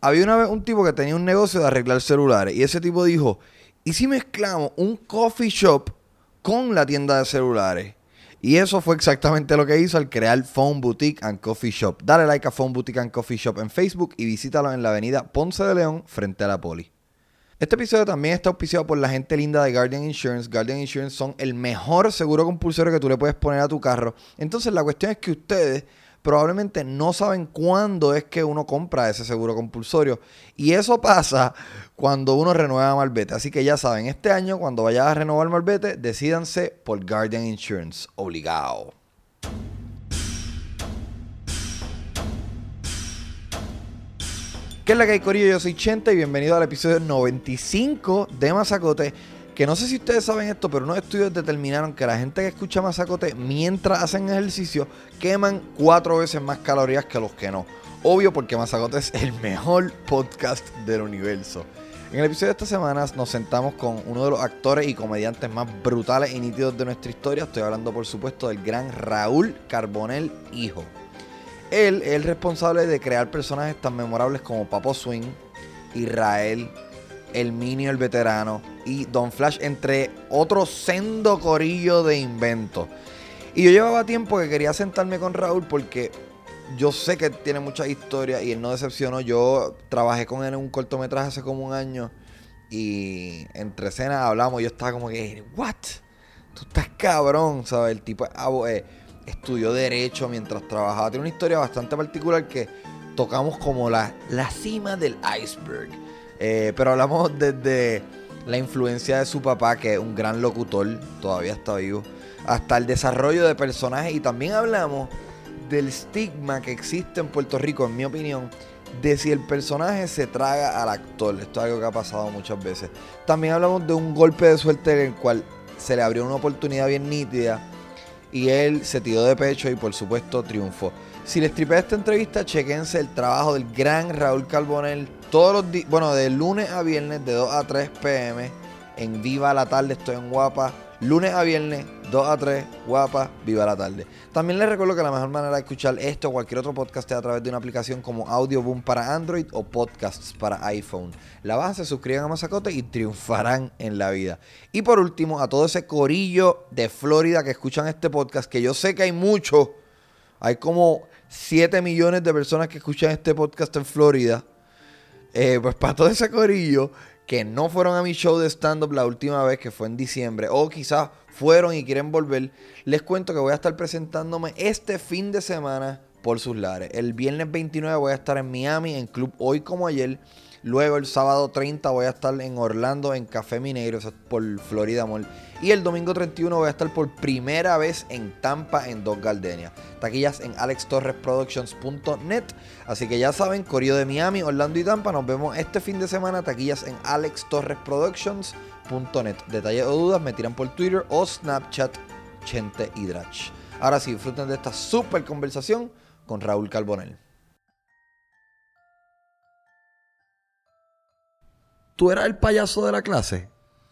había una vez un tipo que tenía un negocio de arreglar celulares. Y ese tipo dijo, ¿y si mezclamos un coffee shop con la tienda de celulares? Y eso fue exactamente lo que hizo al crear Phone Boutique and Coffee Shop. Dale like a Phone Boutique and Coffee Shop en Facebook y visítalo en la avenida Ponce de León frente a la Poli. Este episodio también está auspiciado por la gente linda de Guardian Insurance. Guardian Insurance son el mejor seguro compulsorio que tú le puedes poner a tu carro. Entonces la cuestión es que ustedes probablemente no saben cuándo es que uno compra ese seguro compulsorio. Y eso pasa cuando uno renueva Marbete. Así que ya saben, este año cuando vayas a renovar Marbete, decídanse por Guardian Insurance. Obligado. ¿Qué es la que hay, corillo? Yo soy Chente y bienvenido al episodio 95 de Mazacote. Que no sé si ustedes saben esto, pero unos estudios determinaron que la gente que escucha Mazacote mientras hacen ejercicio queman 4 veces más calorías que los que no. Obvio, porque Mazacote es el mejor podcast del universo. En el episodio de esta semana nos sentamos con uno de los actores y comediantes más brutales y nítidos de nuestra historia. Estoy hablando, por supuesto, del gran Raúl Carbonell hijo. Él es el responsable de crear personajes tan memorables como Papo Swing, Israel, el Minio el Veterano y Don Flash, entre otro sendo corillo de inventos. Y yo llevaba tiempo que quería sentarme con Raúl porque yo sé que tiene mucha historia y él no decepcionó. Yo trabajé con él en un cortometraje hace como un año y entre escenas hablamos. Yo estaba como que, ¿what? Tú estás cabrón, ¿sabes? El tipo estudió Derecho mientras trabajaba. Tiene una historia bastante particular que tocamos como la cima del iceberg. Pero hablamos desde la influencia de su papá, que es un gran locutor, todavía está vivo, hasta el desarrollo de personajes. Y también hablamos del estigma que existe en Puerto Rico, en mi opinión, de si el personaje se traga al actor. Esto es algo que ha pasado muchas veces. También hablamos de un golpe de suerte en el cual se le abrió una oportunidad bien nítida y él se tiró de pecho y por supuesto triunfó. Si les tripé esta entrevista, chequense el trabajo del gran Raúl Carbonell todos los días, bueno, de lunes a viernes de 2 a 3 p.m. en Viva la Tarde, estoy en Guapa. Lunes a viernes, 2 a 3, Guapa, Viva la Tarde. También les recuerdo que la mejor manera de escuchar esto o cualquier otro podcast es a través de una aplicación como Audioboom para Android o Podcasts para iPhone. La bajan, se suscriban a Mazacote y triunfarán en la vida. Y por último, a todo ese corillo de Florida que escuchan este podcast, que yo sé que hay muchos, hay como 7 millones de personas que escuchan este podcast en Florida. Pues para todo ese corillo que no fueron a mi show de stand-up la última vez, que fue en diciembre, o quizás fueron y quieren volver, les cuento que voy a estar presentándome este fin de semana por sus lares. El viernes 29 voy a estar en Miami, en Club Hoy Como Ayer. Luego el sábado 30 voy a estar en Orlando, en Café Mineiro, o sea, por Florida Mall. Y el domingo 31 voy a estar por primera vez en Tampa, en Dos Gardenias. Taquillas en alextorresproductions.net. Así que ya saben, corillo de Miami, Orlando y Tampa. Nos vemos este fin de semana. Taquillas en alextorresproductions.net. Detalles o dudas me tiran por Twitter o Snapchat, Chente y Drach. Ahora sí, disfruten de esta super conversación con Raúl Carbonell. ¿Tú eras el payaso de la clase?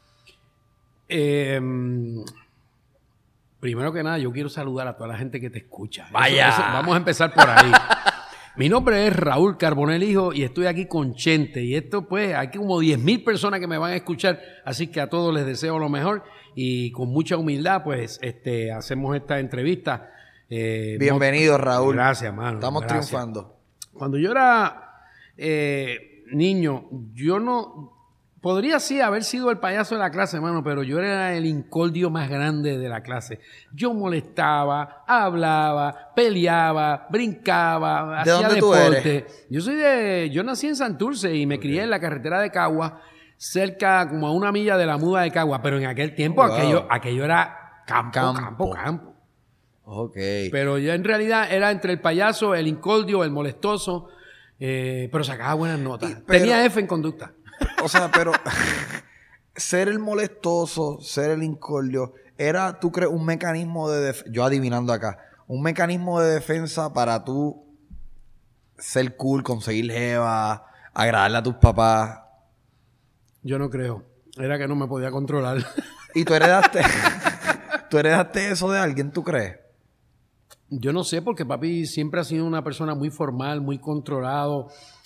Primero que nada, yo quiero saludar a toda la gente que te escucha. ¡Vaya! Vamos a empezar por ahí. Mi nombre es Raúl Carbonell hijo y estoy aquí con Chente. Y esto, pues, hay como 10,000 personas que me van a escuchar. Así que a todos les deseo lo mejor. Y con mucha humildad, pues, hacemos esta entrevista. Bienvenido, Raúl. Gracias, mano. Estamos triunfando. Cuando yo era niño, yo no... Podría sí haber sido el payaso de la clase, hermano, pero yo era el incordio más grande de la clase. Yo molestaba, hablaba, peleaba, brincaba, hacía deporte. Yo nací en Santurce y me crié en la carretera de Cagua, cerca como a 1 milla de la muda de Cagua, pero en aquel tiempo aquello era campo. Ok. Pero yo en realidad era entre el payaso, el incordio, el molestoso, pero sacaba buenas notas. Tenía F en conducta. O sea, pero ser el molestoso, ser el incordio, era, ¿tú crees, un mecanismo de defensa? Yo adivinando acá, un mecanismo de defensa para tú ser cool, conseguir jeva, agradarle a tus papás. Yo no creo. Era que no me podía controlar. ¿Y tú heredaste eso de alguien, tú crees? Yo no sé, porque papi siempre ha sido una persona muy formal, muy controlado.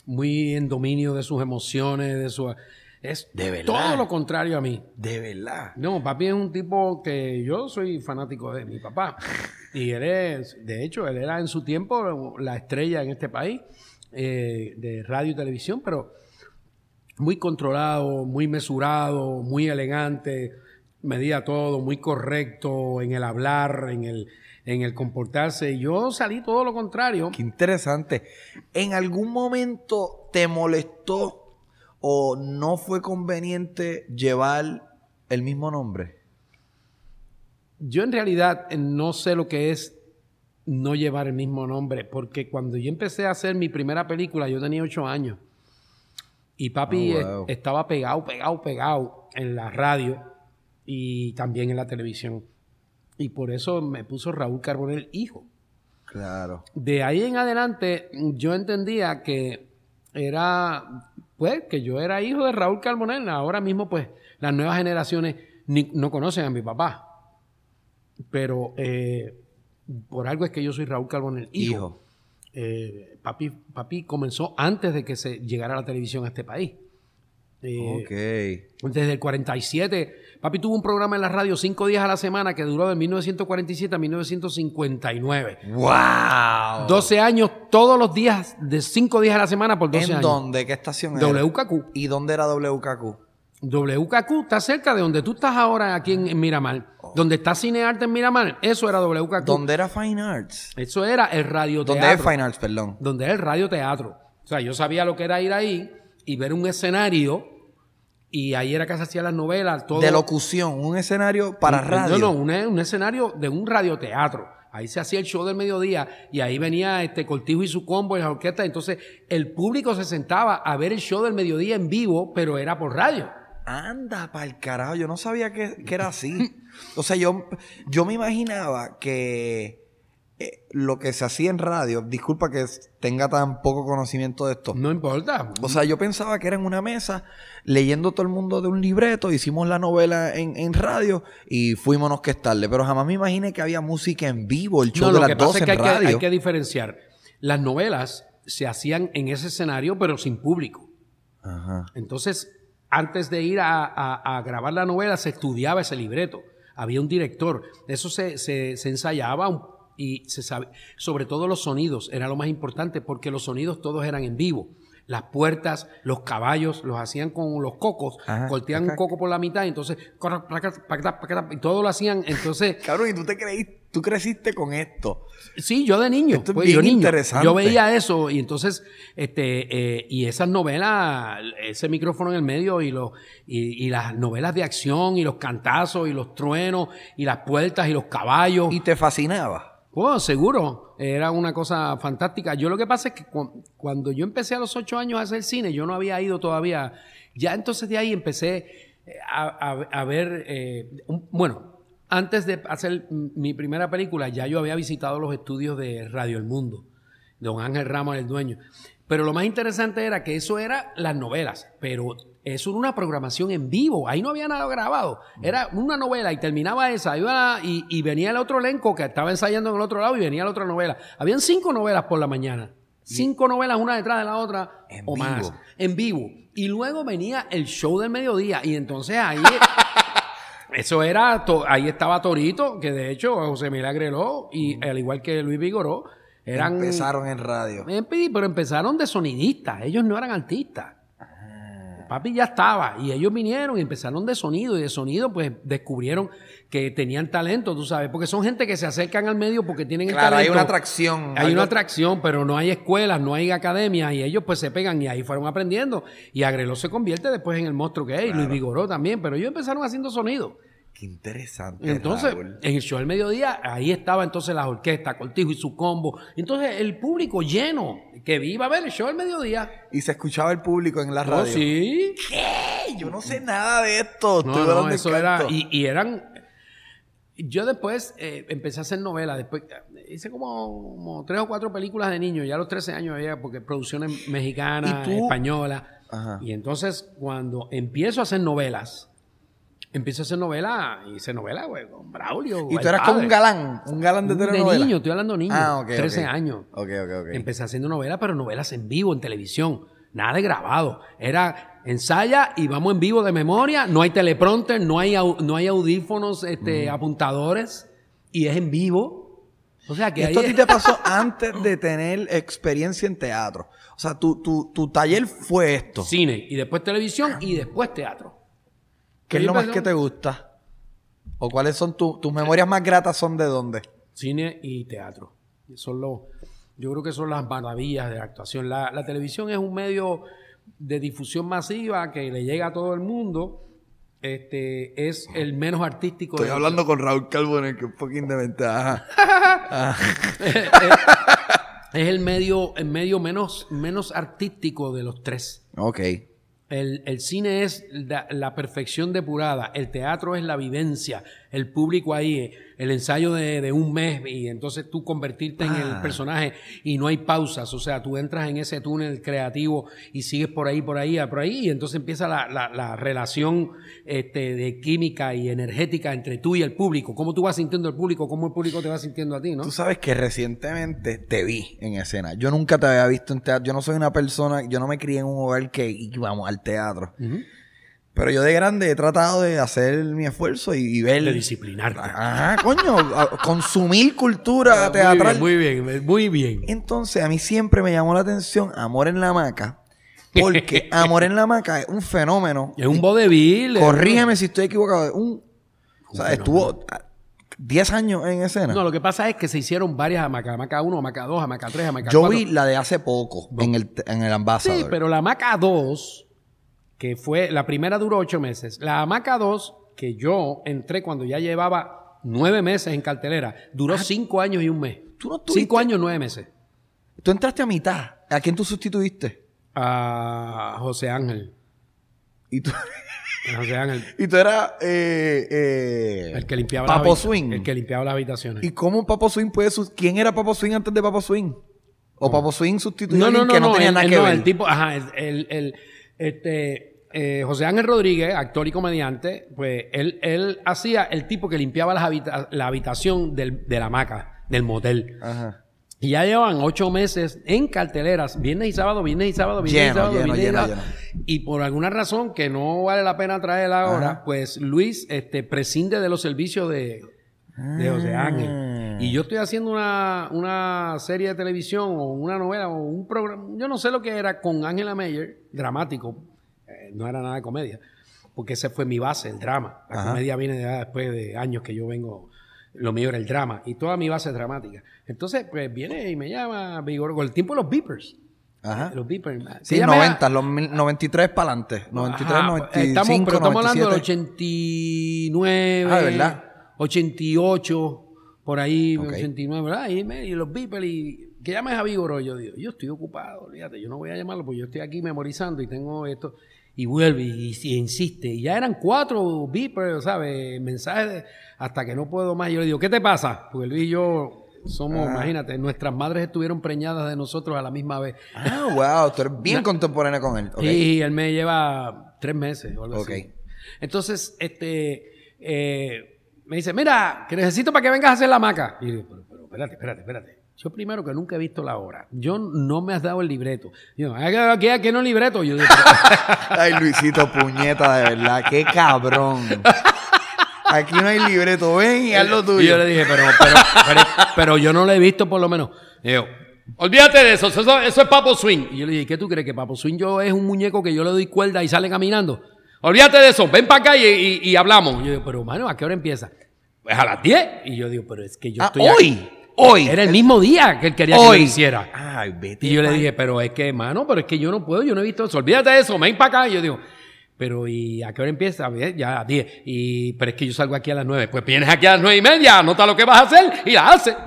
muy en dominio de sus emociones, es ¿De verdad? todo lo contrario a mí. De verdad. No, papi es un tipo que yo soy fanático de mi papá. Y de hecho, él era en su tiempo la estrella en este país de radio y televisión, pero muy controlado, muy mesurado, muy elegante, medía todo, muy correcto en el hablar, en el comportarse. Y yo salí todo lo contrario. Qué interesante. ¿En algún momento te molestó o no fue conveniente llevar el mismo nombre? Yo en realidad no sé lo que es no llevar el mismo nombre, porque cuando yo empecé a hacer mi primera película, yo tenía 8 años. Y papi estaba pegado en la radio y también en la televisión. Y por eso me puso Raúl Carbonell hijo. Claro. De ahí en adelante yo entendía que que yo era hijo de Raúl Carbonell. Ahora mismo pues las nuevas generaciones no conocen a mi papá. Pero por algo es que yo soy Raúl Carbonell hijo. Papi comenzó antes de que se llegara a la televisión a este país. Desde el 47, papi tuvo un programa en la radio 5 días a la semana que duró de 1947 a 1959. ¡Wow! 12 años, todos los días, de 5 días a la semana por 12 años. ¿En dónde? ¿Qué estación era? WKQ. ¿Y dónde era WKQ? WKQ está cerca de donde tú estás ahora aquí en Miramar. Donde está Cinearte en Miramar, eso era WKQ. ¿Dónde era Fine Arts? Eso era el radioteatro. ¿Dónde es Fine Arts, perdón? Donde era el radioteatro. O sea, yo sabía lo que era ir ahí y ver un escenario, y ahí era que se hacían las novelas. Todo. De locución, un escenario para radio. No, un escenario de un radioteatro. Ahí se hacía el show del mediodía y ahí venía Cortijo y su combo y las orquestas. Entonces, el público se sentaba a ver el show del mediodía en vivo, pero era por radio. Anda pa'l carajo, yo no sabía que era así. O sea, yo me imaginaba que lo que se hacía en radio, disculpa que tenga tan poco conocimiento de esto. No importa. O sea, yo pensaba que era en una mesa, leyendo todo el mundo de un libreto, hicimos la novela en radio y fuimos a orquestarle. Pero jamás me imaginé que había música en vivo, el show de las 12 en radio. Hay que diferenciar. Las novelas se hacían en ese escenario, pero sin público. Ajá. Entonces, antes de ir a grabar la novela, se estudiaba ese libreto. Había un director. Eso se ensayaba y se sabe. Sobre todo los sonidos era lo más importante, porque los sonidos todos eran en vivo. Las puertas, los caballos, los hacían con los cocos. Ajá, cortían un coco por la mitad, y entonces y todo lo hacían. Entonces, cabrón, ¿y tú creciste con esto? Sí, yo de niño. Esto es bien interesante. Yo veía eso, y entonces, y esas novelas, ese micrófono en el medio, y las novelas de acción, y los cantazos, y los truenos, y las puertas, y los caballos. ¿Y te fascinaba? Oh, seguro. Era una cosa fantástica. Yo lo que pasa es que cuando yo empecé a los 8 años a hacer cine, yo no había ido todavía. Ya entonces de ahí empecé a ver, bueno, antes de hacer mi primera película, ya yo había visitado los estudios de Radio El Mundo, de don Ángel Ramos, el dueño. Pero lo más interesante era que eso era las novelas, pero eso era una programación en vivo. Ahí no había nada grabado. Era una novela y terminaba esa. Y venía el otro elenco que estaba ensayando en el otro lado y venía la otra novela. Habían 5 novelas por la mañana. 5 novelas, una detrás de la otra o más. En vivo. Y luego venía el show del mediodía. Y entonces ahí... Eso era... Ahí estaba Torito, que de hecho José Milagro y al igual que Luis Vigoró, empezaron en radio. Pero empezaron de sonidistas. Ellos no eran artistas. Papi ya estaba. Y ellos vinieron y empezaron de sonido. Y de sonido, pues, descubrieron que tenían talento, tú sabes. Porque son gente que se acercan al medio porque tienen el talento. Hay una atracción. Hay una atracción, pero no hay escuelas, no hay academias. Y ellos, pues, se pegan y ahí fueron aprendiendo. Y Agreló se convierte después en el monstruo que es. Claro. Y Luis Vigoró también. Pero ellos empezaron haciendo sonido. Qué interesante. Entonces, Raúl, en el show del mediodía, ahí estaba entonces las orquestas, Cortijo y su combo. Entonces, el público lleno que iba a ver el show del mediodía. Y se escuchaba el público en la radio. Oh, sí. ¿Qué? Yo no sé nada de esto. No, eso era... Y eran... Yo después empecé a hacer novelas. Después hice como 3 o 4 películas de niños. Ya a los 13 años había, porque producciones mexicanas, españolas. Ajá. Y entonces, cuando empiezo a hacer novelas... hice novela, güey, con Braulio. ¿Y tú eras como un galán de telenovela? De niño, estoy hablando de niño. Ah, ok. 13 años. Ok. Empecé haciendo novelas, pero novelas en vivo, en televisión. Nada de grabado. Era ensaya y vamos en vivo de memoria. No hay teleprompter, no hay audífonos, apuntadores. Y es en vivo. O sea que esto a ti te pasó antes de tener experiencia en teatro. O sea, tu taller fue esto. Cine, y después televisión, y después teatro. ¿Qué es lo más que te gusta? ¿O cuáles son tus memorias más gratas? ¿Son de dónde? Cine y teatro. Yo creo que son las maravillas de la actuación. La televisión es un medio de difusión masiva que le llega a todo el mundo. Es el menos artístico. Estoy hablando con Raúl Carbonell, que es un poquín de ventaja. Es el medio menos artístico de los tres. Ok. El cine es la perfección depurada, el teatro es la vivencia, el público ahí, el ensayo de un mes y entonces tú convertirte en el personaje y no hay pausas, o sea, tú entras en ese túnel creativo y sigues por ahí y entonces empieza la relación de química y energética entre tú y el público, cómo tú vas sintiendo el público, cómo el público te va sintiendo a ti, ¿no? Tú sabes que recientemente te vi en escena, yo nunca te había visto en teatro, yo no soy una persona, yo no me crié en un hogar que íbamos al teatro. Uh-huh. Pero yo de grande he tratado de hacer mi esfuerzo y ver... De disciplinarte. Ajá, coño, consumir cultura teatral. Muy bien. Entonces, a mí siempre me llamó la atención Amor en la Hamaca, porque Amor en la Hamaca es un fenómeno. Es un vodevil. Corrígeme si estoy equivocado. O sea, estuvo 10 años en escena. No, lo que pasa es que se hicieron varias hamacas. Hamaca 1, hamaca 2, hamaca 3, hamaca 4. Yo vi la de hace poco en el Ambassador. Sí, pero la hamaca 2... que fue, la primera duró 8 meses. La hamaca 2, que yo entré cuando ya llevaba 9 meses en cartelera, duró 5 años y un mes. ¿Tú no tuviste? 5 años, 9 meses. ¿Tú entraste a mitad? ¿A quién tú sustituiste? A José Ángel. ¿Y tú? José Ángel. ¿Y tú eras el que limpiaba Papo Swing? El que limpiaba las habitaciones. ¿Y cómo Papo Swing puede ¿Quién era Papo Swing antes de Papo Swing? ¿O Papo Swing sustituyó a alguien que no tenía nada que ver? El tipo, José Ángel Rodríguez, actor y comediante, pues él hacía el tipo que limpiaba la habitación de la hamaca, del motel. Ajá. Y ya llevan 8 meses en carteleras, viernes y sábado. Y por alguna razón que no vale la pena traer ahora, pues Luis prescinde de los servicios de José Ángel. Y yo estoy haciendo una serie de televisión o una novela o un programa, yo no sé lo que era, con Ángela Meyer, dramático. No era nada de comedia, porque ese fue mi base, el drama. La comedia viene después de años que yo vengo, lo mío era el drama, y toda mi base es dramática. Entonces, pues viene y me llama Vigor, con el tiempo de los beepers. Ajá. Los beepers. Sí, 90, los 93 para adelante. 93, 95, pero estamos 97. hablando del 89, ¿verdad? 88, por ahí, okay. 89, ¿verdad? Y los beepers, y que llames a Vigor, yo digo, yo estoy ocupado, olvídate, yo no voy a llamarlo, porque yo estoy aquí memorizando y tengo esto. Y vuelve y insiste. Y ya eran 4 beepers, ¿sabes? Mensajes hasta que no puedo más. Yo le digo, ¿qué te pasa? Porque Luis y yo somos, imagínate, nuestras madres estuvieron preñadas de nosotros a la misma vez. Wow, tú eres bien contemporáneo con él. Okay. Sí, él me lleva 3 meses o algo así. Entonces, me dice, mira, que necesito para que vengas a hacer la hamaca. Y yo digo, pero espérate. Yo primero que nunca he visto la obra. Yo no me has dado el libreto. Yo, aquí no libreto. Yo digo, ay, Luisito, puñeta, de verdad. Qué cabrón. Aquí no hay libreto. Ven y haz lo tuyo. Y yo le dije, pero yo no lo he visto por lo menos. Y yo, olvídate de eso es Papo Swing. Y yo le dije, ¿qué tú crees? ¿Que Papo Swing es un muñeco que yo le doy cuerda y sale caminando? Olvídate de eso. Ven para acá y hablamos. Y yo digo, pero mano, ¿a qué hora empieza? Pues a las 10. Y yo digo, pero es que yo estoy Hoy. Era el mismo día que él quería que lo hiciera. Ay, vete. Y yo le dije, pero es que, mano, pero es que yo no puedo, yo no he visto eso. Olvídate de eso, ven para acá. Y yo digo, pero ¿y a qué hora empieza? Ya a 10. Pero es que yo salgo aquí a las 9. Pues vienes aquí a las 9:30, anota lo que vas a hacer y la haces.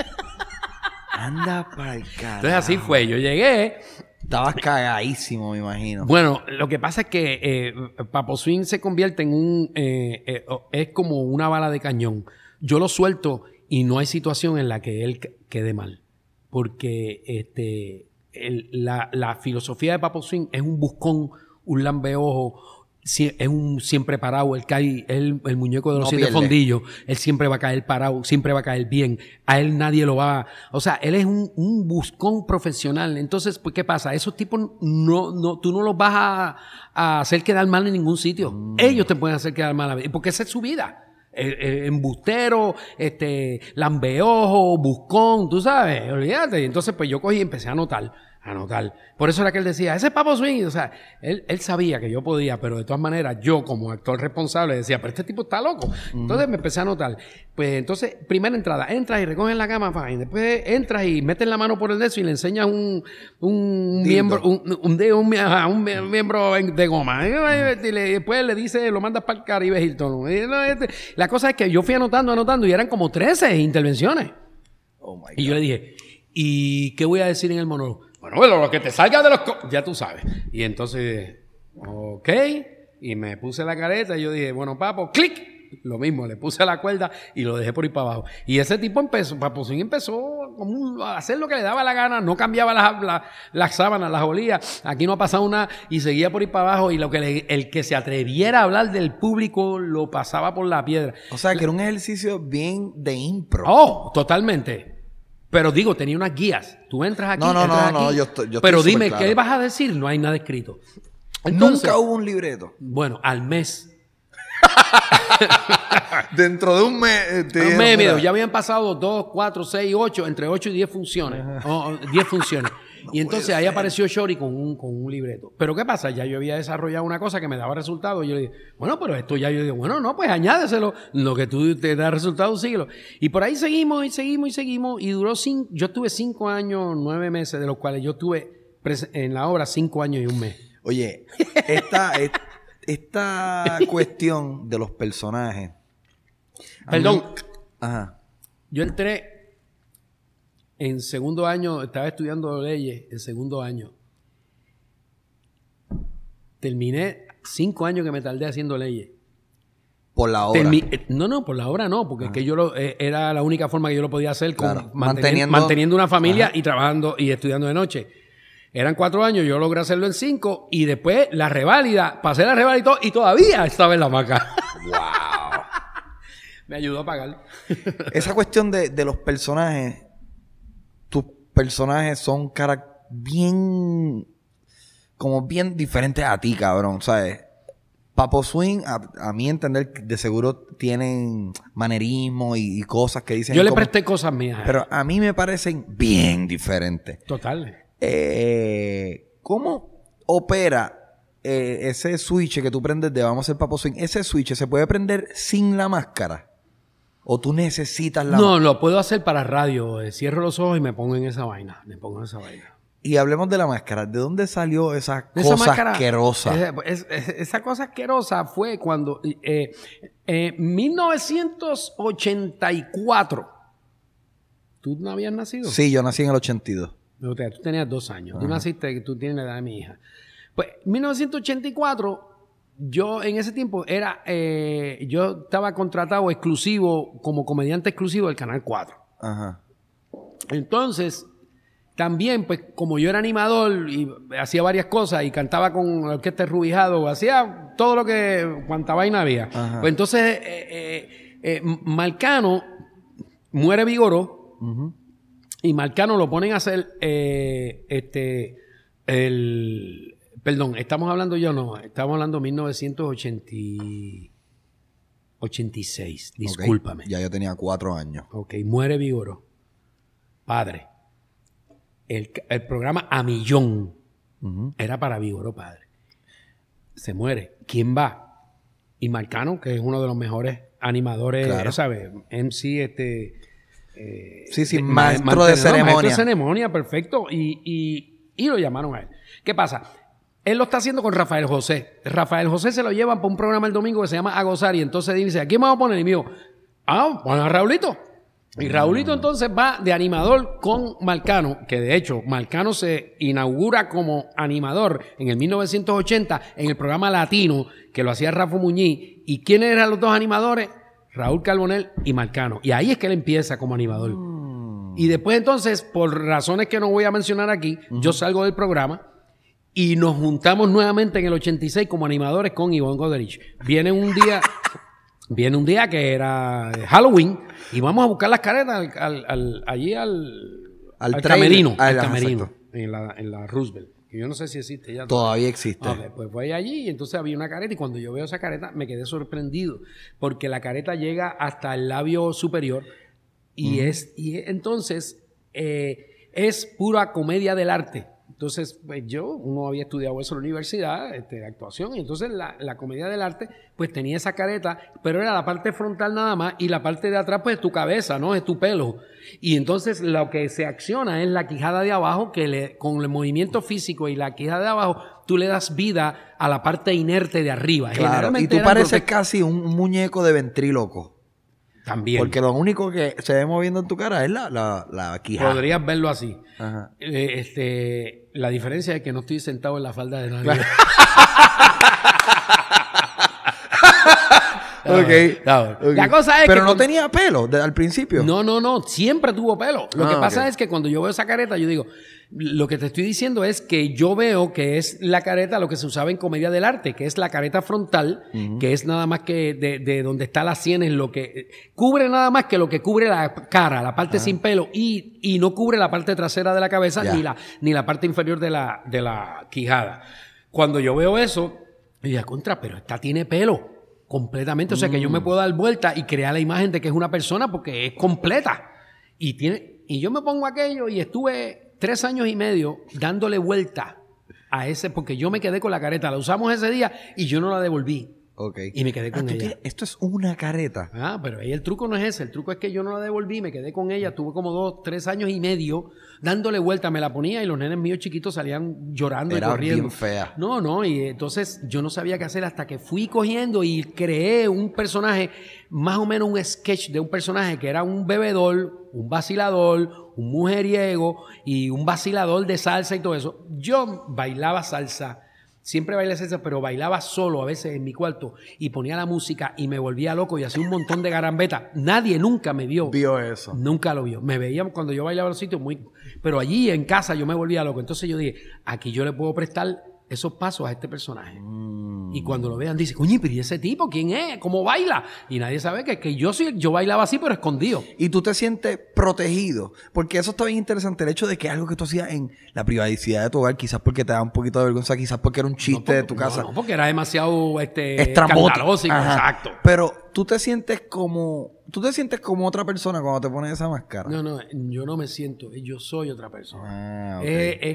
Anda para el carajo. Entonces así fue. Yo llegué. Estabas cagadísimo, me imagino. Bueno, lo que pasa es que Papo Swing se convierte en es como una bala de cañón. Yo lo suelto y no hay situación en la que él quede mal. Porque la filosofía de Papo Swing es un buscón, un lambeojo, es un siempre parado, él cae, el muñeco de los No 7 pierde. fondillos, él siempre va a caer parado, siempre va a caer bien, a él nadie lo va, o sea, él es un buscón profesional. Entonces, pues, ¿qué pasa? Esos tipos tú no los vas a hacer quedar mal en ningún sitio. Ellos te pueden hacer quedar mal, porque esa es su vida. Embustero, lambeojo, buscón, tú sabes, olvídate. Y entonces, pues yo cogí y empecé a anotar. Por eso era que él decía, ese es Papo Swing. O sea, él sabía que yo podía, pero de todas maneras, yo como actor responsable decía, pero este tipo está loco. Entonces me empecé a anotar. Pues entonces, primera entrada, entras y recoges la cama, fine. Después entras y metes la mano por el dedo y le enseñas un miembro, un miembro de goma. Y después le dice, lo mandas para el Caribe Hilton. La cosa es que yo fui anotando y eran como 13 intervenciones. Oh my God. Y yo le dije, ¿y qué voy a decir en el monólogo? Bueno, lo que te salga de los... ya tú sabes. Y entonces, ok, y me puse la careta y yo dije, bueno, Papo, clic. Lo mismo, le puse la cuerda y lo dejé por ahí para abajo. Y ese tipo Papo Swing empezó a hacer lo que le daba la gana, no cambiaba las sábanas, las olía, aquí no ha pasado una y seguía por ahí para abajo y el que se atreviera a hablar del público lo pasaba por la piedra. O sea, que era un ejercicio bien de impro. Oh, totalmente. Pero digo, tenía unas guías. Tú entras aquí, No, yo estoy pero dime, superclaro. ¿qué vas a decir? No hay nada escrito. Entonces, Nunca hubo un libreto. bueno, al mes. Dentro de un mes. Un mes y medio. Ya habían pasado 2, 4, 6, 8, entre 8 y 10 funciones. 10 funciones. Y entonces ahí apareció Shorty con un libreto. Pero ¿qué pasa? Ya yo había desarrollado una cosa que me daba resultado. Y yo le dije, bueno, pero esto ya yo digo, bueno, no, pues añádeselo. Lo que tú te da resultado, síguelo. Y por ahí seguimos. Y duró yo estuve 5 años, 9 meses, de los cuales yo estuve en la obra 5 años y un mes. Oye, esta cuestión de los personajes. Perdón. Ajá. Yo entré en segundo año, estaba estudiando leyes en segundo año. Terminé 5 años que me tardé haciendo leyes. Por la obra. No, por la obra no, porque es que era la única forma que yo lo podía hacer Claro. manteniendo una familia y trabajando y estudiando de noche. Eran 4 años, yo logré hacerlo en 5 y después la reválida, pasé la reválida y todavía estaba en la hamaca. ¡Wow! Me ayudó a pagar. Esa cuestión de los personajes, tus personajes son bien diferentes a ti, cabrón, ¿sabes? Papo Swing, a mi entender, de seguro tienen manerismo y cosas que dicen. Yo le presté cosas mías. Pero a mí me parecen bien diferentes. Total. ¿Cómo opera ese switch que tú prendes de vamos a hacer Papo Swing? ¿Ese switch se puede prender sin la máscara? ¿O tú necesitas la máscara? No, lo puedo hacer para radio. Cierro los ojos y me pongo en esa vaina. Y hablemos de la máscara. ¿De dónde salió esa Esa cosa máscara, asquerosa? Esa cosa asquerosa fue cuando 1984. ¿Tú no habías nacido? Sí, yo nací en el 82. Tú tenías 2 años. Tú naciste, tú tienes la edad de mi hija. Pues, 1984, yo en ese tiempo yo estaba contratado exclusivo, como comediante exclusivo del Canal 4. Ajá. Entonces, también, pues, como yo era animador y hacía varias cosas y cantaba con la orquesta de Rubijado, hacía todo lo que, cuanta vaina había. Ajá. Pues entonces, Marcano muere Vigoró. Uh-huh. Y Marcano lo ponen a hacer perdón, estamos hablando 1986, discúlpame. Okay. Ya yo tenía 4 años. Ok, muere Vigoró. Padre. El programa A Millón era para Vigoró, padre. Se muere. ¿Quién va? Y Marcano, que es uno de los mejores animadores, claro. ¿sabes? MC, maestro de ceremonia. Maestro de ceremonia, perfecto. Y lo llamaron a él. ¿Qué pasa? Él lo está haciendo con Rafael José. Rafael José se lo llevan para un programa el domingo que se llama A Gozar. Y entonces dice, ¿a quién me voy a poner? Y me dijo, pon a Raulito. Y Raulito entonces va de animador con Marcano, que de hecho Marcano se inaugura como animador en el 1980 en el programa Latino, que lo hacía Rafa Muñiz. ¿Y quiénes eran los 2 animadores? Raúl Carbonell y Marcano. Y ahí es que él empieza como animador. Y después entonces, por razones que no voy a mencionar aquí, yo salgo del programa Y nos juntamos nuevamente en el 86 como animadores con Ivonne Goderich. Viene un día que era Halloween y vamos a buscar las caretas allí al camerino. Al camerino en la Roosevelt. Que yo no sé si existe ya. Todavía existe. Okay, pues voy allí y entonces había una careta y cuando yo veo esa careta me quedé sorprendido porque la careta llega hasta el labio superior y entonces es pura comedia del arte. Entonces, pues uno había estudiado eso en la universidad, actuación, y entonces la comedia del arte, pues tenía esa careta, pero era la parte frontal nada más, y la parte de atrás, pues es tu cabeza, ¿no? Es tu pelo. Y entonces lo que se acciona es la quijada de abajo, que con el movimiento físico y la quijada de abajo, tú le das vida a la parte inerte de arriba. Claro, y tú pareces casi un muñeco de ventríloco. También. Porque lo único que se ve moviendo en tu cara es la quijada. Podrías verlo así. Ajá. La diferencia es que no estoy sentado en la falda de nadie. Okay. La cosa es pero no tenía pelo al principio. No. Siempre tuvo pelo. Lo que pasa es que cuando yo veo esa careta, yo digo, lo que te estoy diciendo es que yo veo que es la careta, lo que se usaba en comedia del arte, que es la careta frontal, que es nada más que de donde está la sien, es lo que cubre nada más que lo que cubre la cara, la parte sin pelo, y no cubre la parte trasera de la cabeza ni la parte inferior de la quijada. Cuando yo veo eso, yo digo, pero esta tiene pelo. Completamente, o sea que yo me puedo dar vuelta y crear la imagen de que es una persona porque es completa. Y yo me pongo aquello y estuve 3 años y medio dándole vuelta a ese, porque yo me quedé con la careta. La usamos ese día y yo no la devolví. Okay. Y me quedé con ella. Esto es una careta. Pero ahí el truco no es ese. El truco es que yo no la devolví, me quedé con ella. Tuve como 2, 3 años y medio dándole vuelta. Me la ponía y los nenes míos chiquitos salían llorando y corriendo. Era bien fea. No. Y entonces yo no sabía qué hacer hasta que fui cogiendo y creé un personaje, más o menos un sketch de un personaje que era un bebedor, un vacilador, un mujeriego y un vacilador de salsa y todo eso. Yo bailaba salsa. Siempre bailé salsa, pero bailaba solo a veces en mi cuarto y ponía la música y me volvía loco y hacía un montón de garambeta. Nadie nunca me vio. Vio eso. Nunca lo vio. Me veían cuando yo bailaba en los sitios pero allí en casa yo me volvía loco. Entonces yo dije, aquí yo le puedo prestar esos pasos a este personaje. Y cuando lo vean dicen, coño, pero ¿y ese tipo quién es? ¿Cómo baila? Y nadie sabe que yo bailaba así, pero escondido. Y tú te sientes protegido, porque eso está bien interesante, el hecho de que algo que tú hacías en la privacidad de tu hogar, quizás porque te da un poquito de vergüenza, quizás porque era un chiste de tu casa. No, porque era demasiado estrambótico. Exacto. Pero tú te sientes como otra persona cuando te pones esa máscara. No, yo no me siento, yo soy otra persona. Okay. Es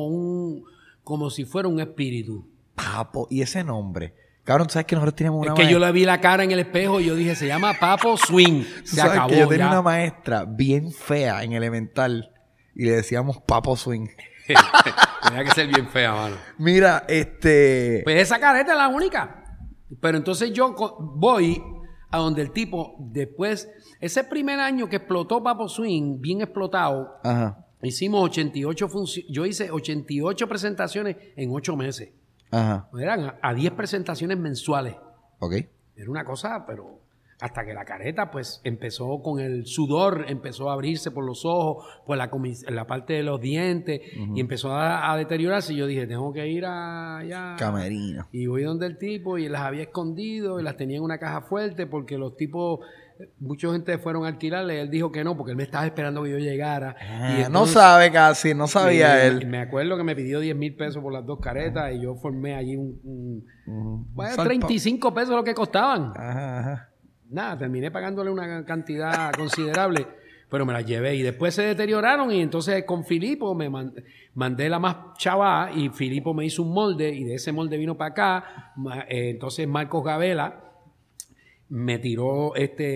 como si fuera un espíritu. Papo, y ese nombre. Cabrón, ¿sabes que nosotros teníamos una maestra? Es que yo le vi la cara en el espejo y yo dije, se llama Papo Swing. Se acabó que yo tenía una maestra bien fea en elemental y le decíamos Papo Swing. Tenía que ser bien fea, mano. Mira, Pues esa careta es la única. Pero entonces yo voy a donde el tipo, después, ese primer año que explotó Papo Swing, bien explotado, hicimos 88 funciones. Yo hice 88 presentaciones en 8 meses. Eran a 10 presentaciones mensuales. Ok. Era una cosa, pero hasta que la careta pues empezó con el sudor, empezó a abrirse por los ojos, por la parte de los dientes, y empezó a deteriorarse. Y yo dije, tengo que ir allá. Camerino. Y voy donde el tipo y las había escondido y las tenía en una caja fuerte porque los tipos... Mucha gente fueron a alquilarle, él dijo que no, porque él me estaba esperando que yo llegara. Y entonces, no sabe casi, no sabía él. Me acuerdo que me pidió 10,000 pesos por las 2 caretas y yo formé allí bueno, 35 pesos lo que costaban. Nada, terminé pagándole una cantidad considerable, pero me las llevé y después se deterioraron y entonces con Filipo me mandé la más chava y Filipo me hizo un molde y de ese molde vino para acá. Entonces Marcos Gabela me tiró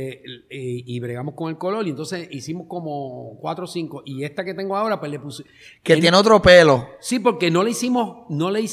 y bregamos con el color y entonces hicimos como 4 o 5 y esta que tengo ahora pues le puse que tiene otro pelo. Sí, porque no le hicimos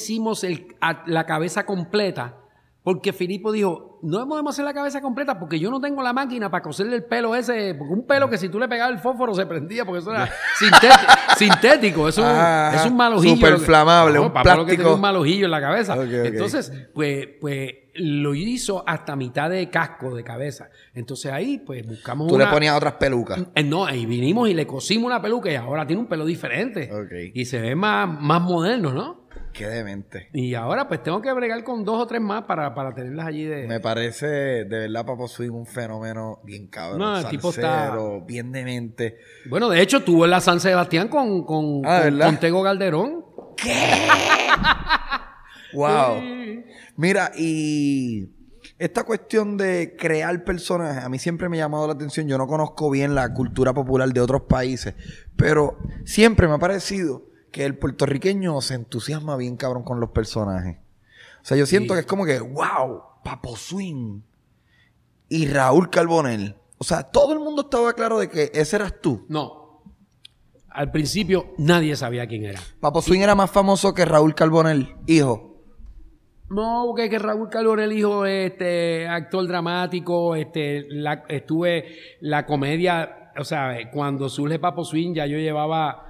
la cabeza completa porque Filipo dijo, no podemos hacer la cabeza completa porque yo no tengo la máquina para coserle el pelo ese, porque un pelo que si tú le pegabas el fósforo se prendía porque eso era sintético, es un mal ojillo. Súper flamable, un plástico. Lo que tenía un mal ojillo en la cabeza. Okay. Entonces, pues lo hizo hasta mitad de casco, de cabeza. Entonces ahí, pues, buscamos Tú le ponías otras pelucas. No, ahí vinimos y le cosimos una peluca y ahora tiene un pelo diferente. Ok. Y se ve más moderno, ¿no? Qué demente. Y ahora, pues, tengo que bregar con 2 o 3 más para tenerlas allí de... Me parece, de verdad, Papo Swing un fenómeno bien cabrón. No, el tipo está... bien demente. Bueno, de hecho, estuvo en la San Sebastián con Tego Calderón. ¿Qué? Wow. Mira, y esta cuestión de crear personajes, a mí siempre me ha llamado la atención. Yo no conozco bien la cultura popular de otros países, pero siempre me ha parecido que el puertorriqueño se entusiasma bien cabrón con los personajes. O sea, yo siento que es como que, wow, Papo Swing y Raúl Carbonell. O sea, todo el mundo estaba claro de que ese eras tú. No. Al principio nadie sabía quién era. Papo Swing era más famoso que Raúl Carbonell, hijo. No, porque Raúl Carbonell, hijo, actor dramático, estuve la comedia, o sea, cuando surge Papo Swing ya yo llevaba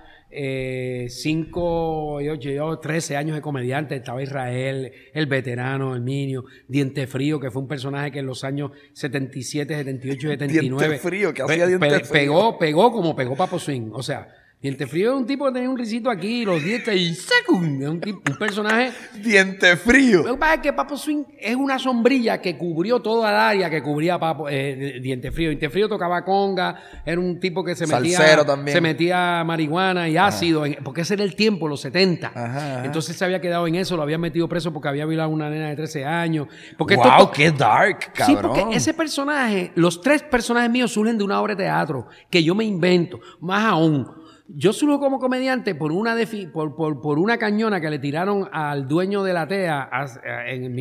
13 años de comediante. Estaba Israel, el veterano, el Minio, Diente Frío, que fue un personaje que en los años 77, 78, 79... Diente Frío, que hacía Diente Frío. Pegó como pegó Papo Swing, o sea... Diente Frío es un tipo que tenía un risito aquí, los dientes y ¡sacum! Es un personaje... Diente Frío. Lo que pasa es que Papo Swing es una sombrilla que cubrió toda el área que cubría Diente Frío. Diente Frío tocaba conga, era un tipo que se metía marihuana y ácido, porque ese era el tiempo, los 70. Ajá. Entonces se había quedado en eso, lo habían metido preso porque había violado a una nena de 13 años. Porque ¡Wow! ¡Qué dark, cabrón! Sí, porque ese personaje, los 3 personajes míos surgen de una obra de teatro que yo me invento. Más aún... Yo surjo como comediante por una cañona que le tiraron al dueño de la TEA en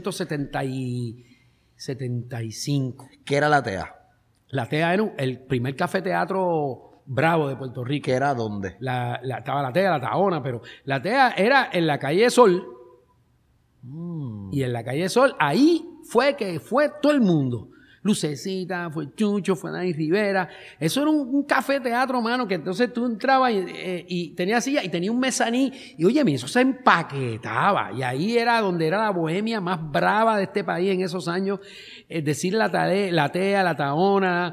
1975. ¿Qué era la TEA? La TEA era el primer café teatro bravo de Puerto Rico. ¿Qué era dónde? Estaba la TEA, la Tahona, pero la TEA era en la calle Sol. Y en la calle Sol, ahí fue que fue todo el mundo. Lucecita, fue Chucho, fue Dani Rivera. Eso era un café teatro, mano, que entonces tú entrabas y tenías silla y tenía un mezaní. Y oye, eso se empaquetaba. Y ahí era donde era la bohemia más brava de este país en esos años. Es decir, la TEA, la Tahona,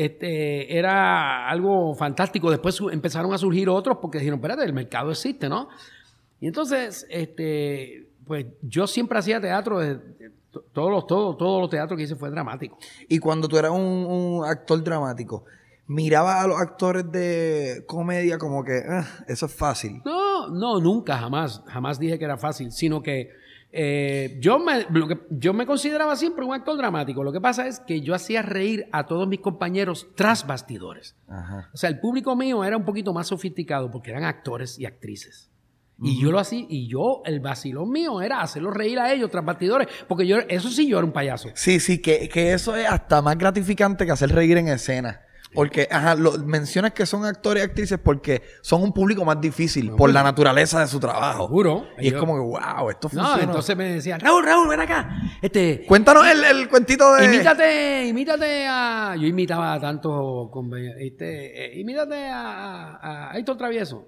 era algo fantástico. Después empezaron a surgir otros porque dijeron, espérate, el mercado existe, ¿no? Y entonces, pues yo siempre hacía teatro todos los teatros que hice fue dramático. Y cuando tú eras un actor dramático, ¿mirabas a los actores de comedia como que eso es fácil? No, nunca, jamás dije que era fácil, sino que yo me consideraba siempre un actor dramático. Lo que pasa es que yo hacía reír a todos mis compañeros tras bastidores. Ajá. O sea, el público mío era un poquito más sofisticado porque eran actores y actrices. Y yo lo hacía, el vacilón mío era hacerlos reír a ellos tras bastidores, porque yo era un payaso. Sí, que eso es hasta más gratificante que hacer reír en escena. Porque, mencionas que son actores y actrices porque son un público más difícil por la naturaleza de su trabajo. Seguro. Y es como que, wow, esto funciona. No, entonces me decían, Raúl, ven acá. Cuéntanos el cuentito de... Imítate a... Yo imitaba a tantos... imítate a Héctor Travieso.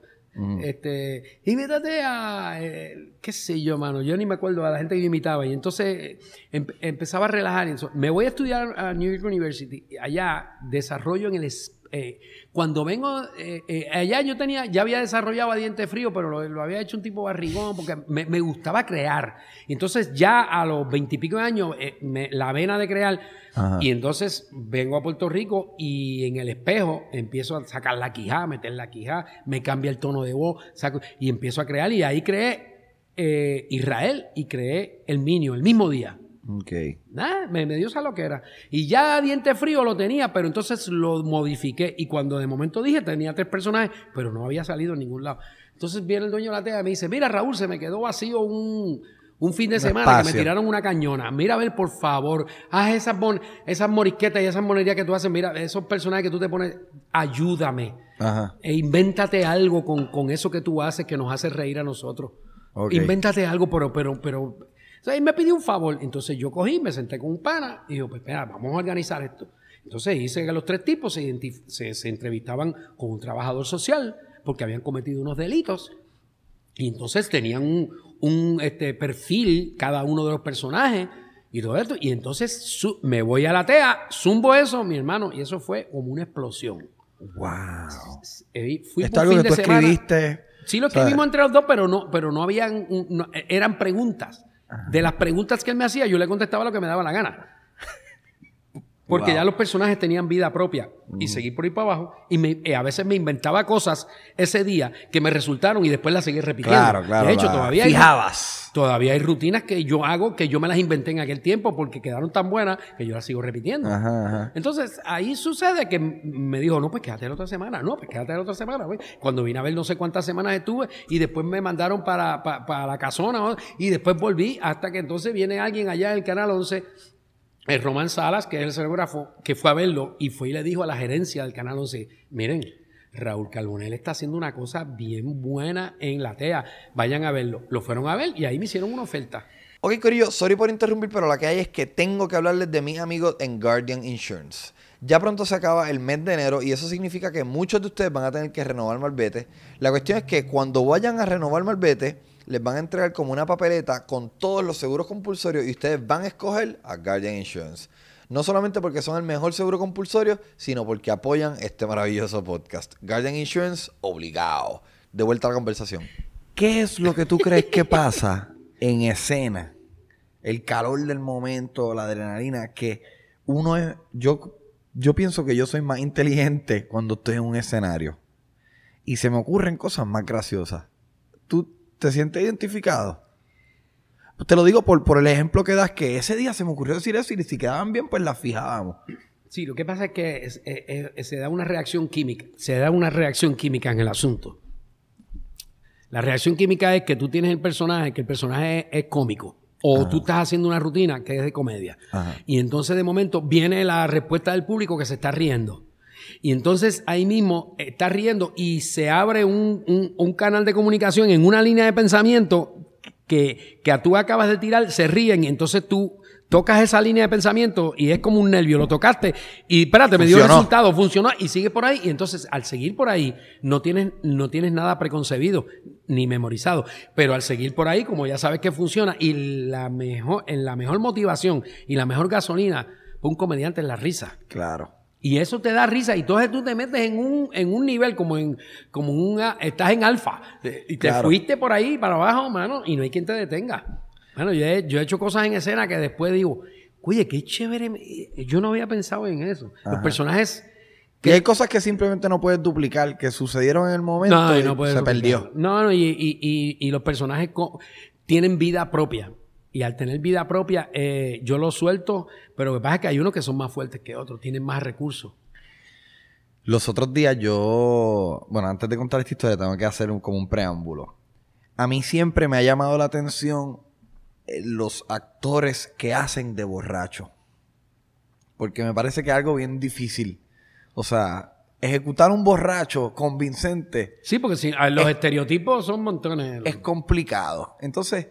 Imítate a qué sé yo, mano, yo ni me acuerdo a la gente que yo imitaba y entonces empezaba a relajar. Me voy a estudiar a New York University, allá desarrollo en el cuando vengo allá ya había desarrollado a Diente Frío, pero lo había hecho un tipo barrigón porque me gustaba crear. Y entonces ya a los 20 y pico de años la vena de crear. Ajá. Y entonces vengo a Puerto Rico y en el espejo empiezo a sacar la quijá, meter la quijá, me cambia el tono de voz, y empiezo a crear. Y ahí creé Israel y creé el Minio el mismo día. Okay. Nada, me dio esa loquera. Y ya Diente Frío lo tenía, pero entonces lo modifiqué. Y cuando de momento dije, tenía 3 personajes, pero no había salido en ningún lado. Entonces viene el dueño de la TEA y me dice, mira, Raúl, se me quedó vacío un fin de semana que me tiraron una cañona. Mira, a ver, por favor, haz esas morisquetas y esas monerías que tú haces. Mira, esos personajes que tú te pones, ayúdame. Ajá. E invéntate algo con eso que tú haces que nos hace reír a nosotros. Okay. Invéntate algo, pero... O sea, él me pidió un favor. Entonces yo cogí, me senté con un pana y digo, pues espera, vamos a organizar esto. Entonces hice que los 3 tipos se entrevistaban con un trabajador social porque habían cometido unos delitos. Y entonces tenían un perfil cada uno de los personajes. y todo esto. Y entonces me voy a la TEA, zumbo eso, mi hermano, y eso fue como una explosión. Wow. Fui ¿Esto es algo que tú escribiste? Sí, lo escribimos entre los dos, pero no habían... eran preguntas. Ajá. De las preguntas que él me hacía, yo le contestaba lo que me daba la gana. Porque ya los personajes tenían vida propia. Y seguí por ahí para abajo. Y a veces me inventaba cosas ese día que me resultaron y después las seguí repitiendo. Claro. De hecho, todavía hay rutinas que yo hago que yo me las inventé en aquel tiempo porque quedaron tan buenas que yo las sigo repitiendo. Ajá. Entonces, ahí sucede que me dijo, no, pues quédate la otra semana. No, pues quédate la otra semana. Güey. Cuando vine a ver no sé cuántas semanas estuve y después me mandaron para la casona, ¿no? Y después volví hasta que entonces viene alguien allá en el Canal 11, el Román Salas, que es el escenógrafo, que fue a verlo y fue y le dijo a la gerencia del Canal 11, miren, Raúl Carbonell está haciendo una cosa bien buena en la TEA, vayan a verlo. Lo fueron a ver y ahí me hicieron una oferta. Ok, corillo, sorry por interrumpir, pero la que hay es que tengo que hablarles de mis amigos en Guardian Insurance. Ya pronto se acaba el mes de enero y eso significa que muchos de ustedes van a tener que renovar malvete. La cuestión es que cuando vayan a renovar malvete, les van a entregar como una papeleta con todos los seguros compulsorios y ustedes van a escoger a Guardian Insurance. No solamente porque son el mejor seguro compulsorio, sino porque apoyan este maravilloso podcast. Guardian Insurance, obligado. De vuelta a la conversación. ¿Qué es lo que tú crees que pasa en escena? El calor del momento, la adrenalina, que uno es... Yo pienso que yo soy más inteligente cuando estoy en un escenario. Y se me ocurren cosas más graciosas. ¿Tú te sientes identificado? Te lo digo por el ejemplo que das, que ese día se me ocurrió decir eso y si quedaban bien, pues las fijábamos. Sí, lo que pasa es que se da una reacción química. Se da una reacción química en el asunto. La reacción química es que tú tienes el personaje, que el personaje es cómico. O tú estás haciendo una rutina que es de comedia. Ajá. Y entonces de momento viene la respuesta del público que se está riendo. Y entonces ahí mismo está riendo y se abre un canal de comunicación en una línea de pensamiento que tú acabas de tirar, se ríen y entonces tú tocas esa línea de pensamiento y es como un nervio, lo tocaste y espérate, me dio el resultado, funcionó y sigue por ahí y entonces al seguir por ahí no tienes nada preconcebido ni memorizado, pero al seguir por ahí como ya sabes que funciona y la mejor motivación y la mejor gasolina para un comediante es la risa. Claro. Y eso te da risa y entonces tú te metes en un nivel estás en alfa y te fuiste por ahí para abajo, mano, y no hay quien te detenga. Bueno, yo he hecho cosas en escena que después digo, oye, qué chévere, yo no había pensado en eso. Ajá. Los personajes... Y hay cosas que simplemente no puedes duplicar, que sucedieron en el momento y no se perdió. No, y los personajes tienen vida propia. Y al tener vida propia, yo lo suelto, pero lo que pasa es que hay unos que son más fuertes que otros, tienen más recursos. Los otros días antes de contar esta historia, tengo que hacer como un preámbulo. A mí siempre me ha llamado la atención los actores que hacen de borracho. Porque me parece que es algo bien difícil. O sea, ejecutar un borracho convincente. Sí, porque los estereotipos son montones. Es complicado. Entonces...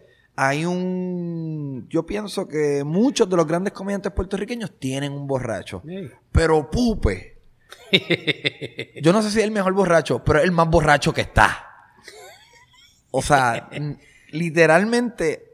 yo pienso que muchos de los grandes comediantes puertorriqueños tienen un borracho. Sí. Pero Pupe, yo no sé si es el mejor borracho, pero es el más borracho que está. O sea, literalmente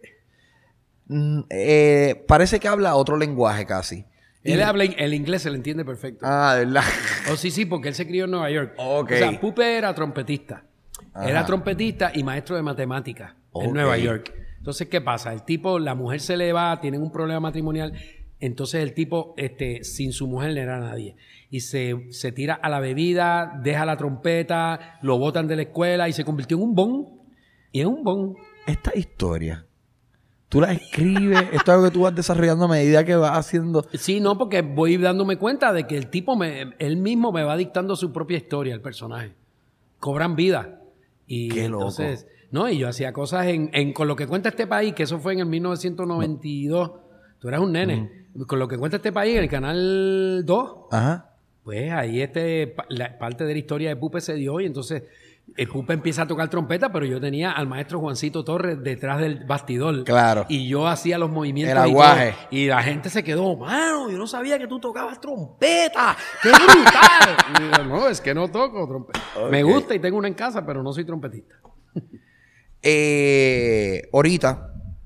parece que habla otro lenguaje casi. Él habla el inglés, se le entiende perfecto. Ah, ¿verdad? Oh, sí, porque él se crió en Nueva York. Okay. O sea, Pupe era trompetista. Ajá. Era trompetista y maestro de matemáticas en Nueva York. Entonces, ¿qué pasa? El tipo, la mujer se le va, tienen un problema matrimonial, entonces el tipo, sin su mujer no era nadie. Y se tira a la bebida, deja la trompeta, lo botan de la escuela y se convirtió en un bon. Y es un bon. Esta historia, tú la escribes, esto es algo que tú vas desarrollando a medida que vas haciendo. Sí, no, porque voy dándome cuenta de que el tipo, él mismo me va dictando su propia historia, el personaje. Cobran vida. Y qué loco. Entonces... No, y yo hacía cosas con lo que cuenta este país, que eso fue en el 1992. Tú eras un nene. Con lo que cuenta este país, en el Canal 2. Ajá. Pues ahí parte de la historia de Pupe se dio y entonces el Pupe empieza a tocar trompeta, pero yo tenía al maestro Juancito Torres detrás del bastidor. Claro. Y yo hacía los movimientos. El aguaje. Y la gente se quedó, mano, yo no sabía que tú tocabas trompeta. ¡Qué brutal! Y yo, no, es que no toco trompeta. Okay. Me gusta y tengo una en casa, pero no soy trompetista. Ahorita,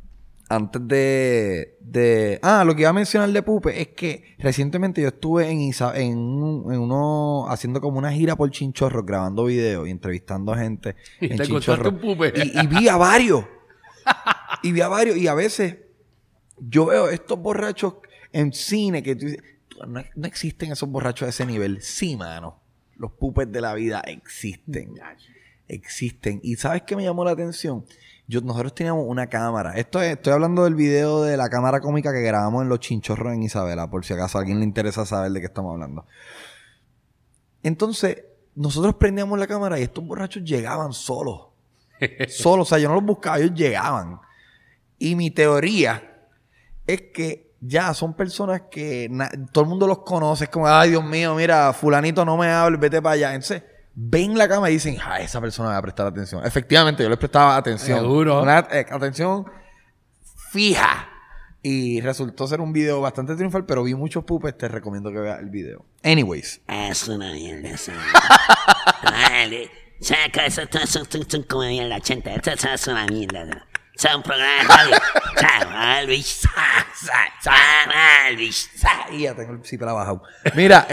antes lo que iba a mencionar de Pupe es que recientemente yo estuve en uno haciendo como una gira por Chinchorro, grabando videos y entrevistando a gente Y en te Chinchorro. encontraste un Pupe. Y vi a varios. Y a veces yo veo estos borrachos en cine que tú dices, no existen esos borrachos de ese nivel. Sí, mano. Los Pupes de la vida existen. Existen. ¿Y sabes qué me llamó la atención? Nosotros teníamos una cámara. Estoy hablando del video de la cámara cómica que grabamos en Los Chinchorros en Isabela, por si acaso a alguien le interesa saber de qué estamos hablando. Entonces, nosotros prendíamos la cámara y estos borrachos llegaban solos. Solos, o sea, yo no los buscaba, ellos llegaban. Y mi teoría es que ya son personas que todo el mundo los conoce. Es como, ay, Dios mío, mira, fulanito no me hable, vete para allá. Entonces, ven la cámara y dicen, esa persona me va a prestar atención. Efectivamente, yo les prestaba atención. Seguro. Una atención fija. Y resultó ser un video bastante triunfal, pero vi muchos pupes. Te recomiendo que veas el video. Anyways. Es una mierda eso. Vale. Saca eso, son como mierda, 80. Esto es una mierda. Es un programa de radio. Alvis. Alvis. Y ya tengo el zipper bajado. Mira,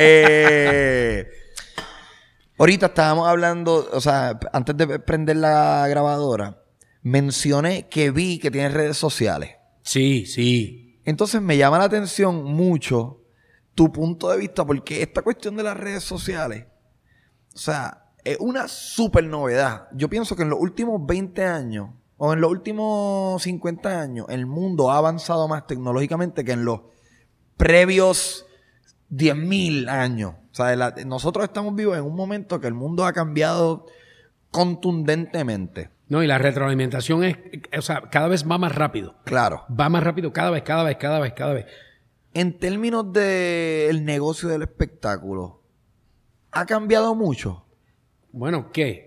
ahorita estábamos hablando, o sea, antes de prender la grabadora, mencioné que vi que tiene redes sociales. Sí, sí. Entonces me llama la atención mucho tu punto de vista, porque esta cuestión de las redes sociales, o sea, es una súper novedad. Yo pienso que en los últimos 20 años o en los últimos 50 años, el mundo ha avanzado más tecnológicamente que en los previos 10.000 años. O sea, nosotros estamos vivos en un momento que el mundo ha cambiado contundentemente. No, y la retroalimentación o sea, cada vez va más rápido. Claro. Va más rápido cada vez. En términos del negocio del espectáculo, ¿ha cambiado mucho? Bueno, ¿qué?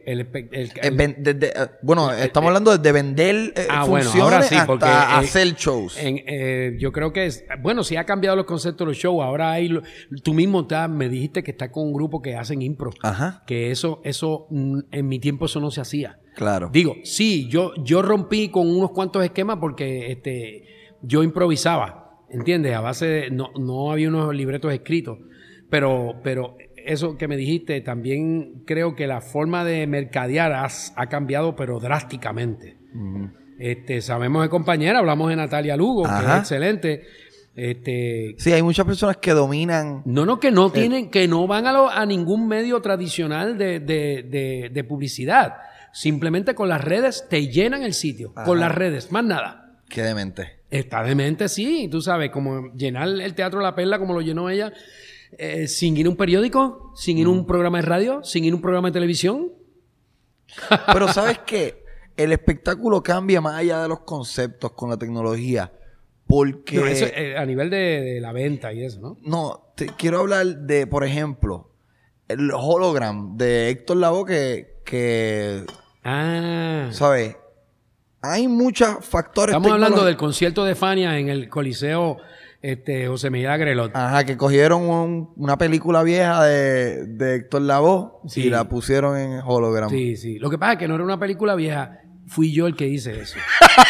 Estamos hablando de vender funciones bueno, ahora sí, porque, hasta hacer shows. Yo creo que sí ha cambiado los conceptos de los shows. Ahora tú mismo me dijiste que estás con un grupo que hacen impro. Ajá. Que eso en mi tiempo eso no se hacía. Claro. Digo, sí, yo rompí con unos cuantos esquemas porque yo improvisaba, ¿entiendes? A base de, no había unos libretos escritos, pero eso que me dijiste, también creo que la forma de mercadear ha cambiado, pero drásticamente. Uh-huh. Sabemos de compañera, hablamos de Natalia Lugo, que es excelente. Sí, hay muchas personas que dominan. Que no van a ningún medio tradicional de publicidad. Simplemente con las redes te llenan el sitio. Ajá. Con las redes, más nada. Qué demente. Está demente, sí. Tú sabes, como llenar el Teatro La Perla como lo llenó ella. Sin ir a un periódico, sin ir a un programa de radio, sin ir a un programa de televisión. Pero ¿sabes qué? El espectáculo cambia más allá de los conceptos con la tecnología. Porque... No, eso, a nivel de la venta y eso, ¿no? No, quiero hablar de, por ejemplo, el hologram de Héctor Lavoe que ¿sabes? Hay muchos factores. Estamos hablando del concierto de Fania en el Coliseo José Miguel Agrelot. Ajá, que cogieron una película vieja de Héctor Lavoe y la pusieron en hologram. Sí, sí. Lo que pasa es que no era una película vieja. Fui yo el que hice eso.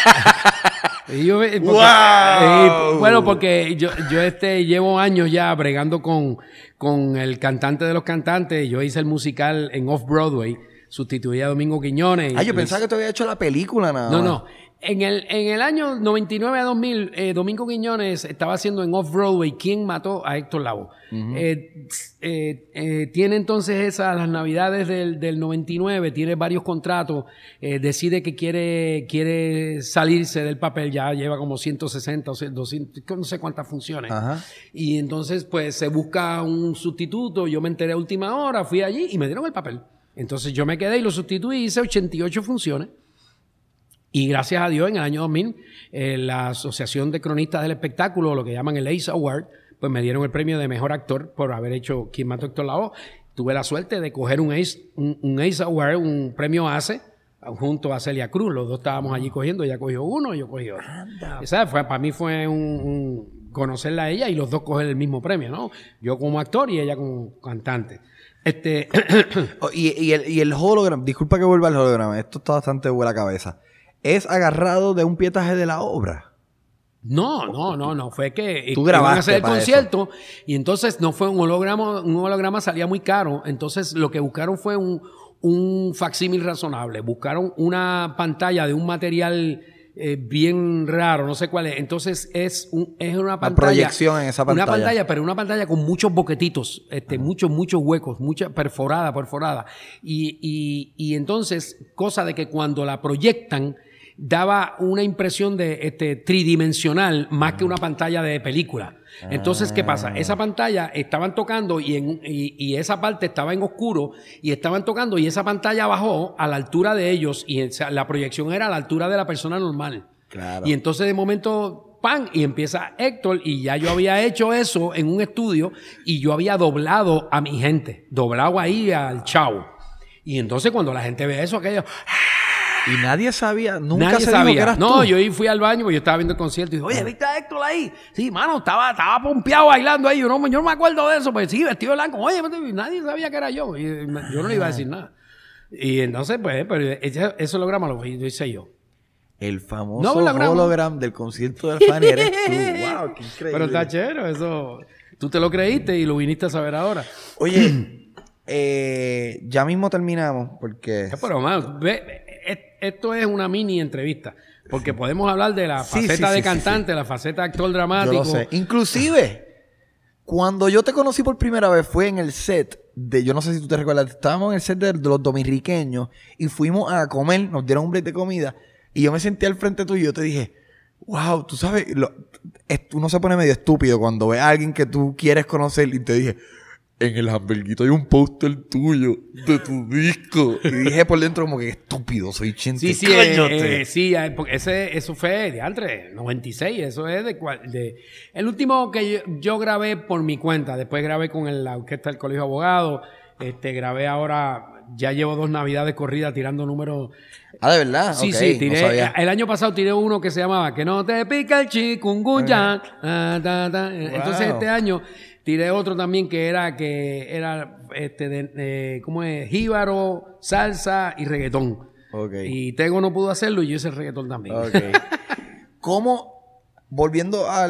Bueno, porque yo llevo años ya bregando con el cantante de los cantantes. Yo hice el musical en Off-Broadway. Sustituí a Domingo Quiñones. Yo pensaba que te había hecho la película nada más. No. En el año 99 a 2000, Domingo Quiñones estaba haciendo en Off-Broadway ¿Quién mató a Héctor Lavoe? Uh-huh. Tiene entonces las navidades del 99, tiene varios contratos, decide que quiere salirse del papel, ya lleva como 160 o 200, no sé cuántas funciones. Uh-huh. Y entonces pues se busca un sustituto, yo me enteré a última hora, fui allí y me dieron el papel. Entonces yo me quedé y lo sustituí, hice 88 funciones. Y gracias a Dios, en el año 2000, la Asociación de Cronistas del Espectáculo, lo que llaman el ACE Award, pues me dieron el premio de Mejor Actor por haber hecho ¿Quién mató a Héctor Lavoe? Tuve la suerte de coger un ACE Award, un premio ACE, junto a Celia Cruz. Los dos estábamos allí cogiendo, ella cogió uno y yo cogí otro. Para mí fue un conocerla a ella y los dos coger el mismo premio, ¿no? Yo como actor y ella como cantante. Y el hologram, disculpa que vuelva al hologram, esto está bastante buena cabeza. ¿Es agarrado de un pietaje de la obra? No. Fue que Tú iban a grabaste hacer el para concierto y entonces no fue un holograma salía muy caro. Entonces lo que buscaron fue un facsímil razonable. Buscaron una pantalla de un material bien raro, no sé cuál es. Entonces es una pantalla. La proyección en esa pantalla. Una pantalla, pero una pantalla con muchos boquetitos, muchos huecos, mucha perforada. Y entonces, cosa de que cuando la proyectan, daba una impresión de tridimensional más que una pantalla de película. Entonces, ¿qué pasa? Esa pantalla estaban tocando y esa parte estaba en oscuro y estaban tocando y esa pantalla bajó a la altura de ellos y la proyección era a la altura de la persona normal. Claro. Y entonces de momento, ¡pam! Y empieza Héctor y ya yo había hecho eso en un estudio y yo había doblado a mi gente, doblado ahí al chavo. Y entonces cuando la gente ve eso, aquello... Y nadie sabía, nunca nadie se sabía. dijo que eras no, tú. yo fui al baño porque yo estaba viendo el concierto y dije, oye, ¿viste a Héctor ahí? Sí, mano, estaba pompeado bailando ahí. Yo no me acuerdo de eso, pues sí, vestido de blanco. Oye, nadie sabía que era yo. Y yo no le iba a decir nada. Y entonces, pues, pero ese holograma lo hice yo. El famoso hologram del concierto del Fanny eres tú. ¡Wow! ¡Qué increíble! Pero está chévere, eso. Tú te lo creíste y lo viniste a saber ahora. Oye, ya mismo terminamos porque... Pero, mano, esto es una mini entrevista. Porque podemos hablar de la faceta de cantante, la faceta de actor dramático. Yo lo sé. Inclusive, cuando yo te conocí por primera vez fue en el set de... Yo no sé si tú te recuerdas. Estábamos en el set de los dominicanos y fuimos a comer. Nos dieron un break de comida. Y yo me senté al frente tuyo y yo te dije... Wow, tú sabes... uno se pone medio estúpido cuando ve a alguien que tú quieres conocer y te dije... En el hamburguito hay un póster tuyo de tu disco. Y dije por dentro como que estúpido, soy Chente. Sí, porque eso fue de antes, 96. Eso es el último que yo grabé por mi cuenta. Después grabé con la orquesta del Colegio de Abogados. Grabé ahora, ya llevo 2 navidades corridas tirando números. Ah, ¿de verdad? Sí, okay, sí, tiré. No el año pasado tiré uno que se llamaba Que no te pica el chikungunya. Entonces este año tiré otro también que era ¿cómo es? Jíbaro, salsa y reggaetón. Okay. Y Tego no pudo hacerlo y yo hice el reggaetón también. Okay. ¿Cómo, volviendo a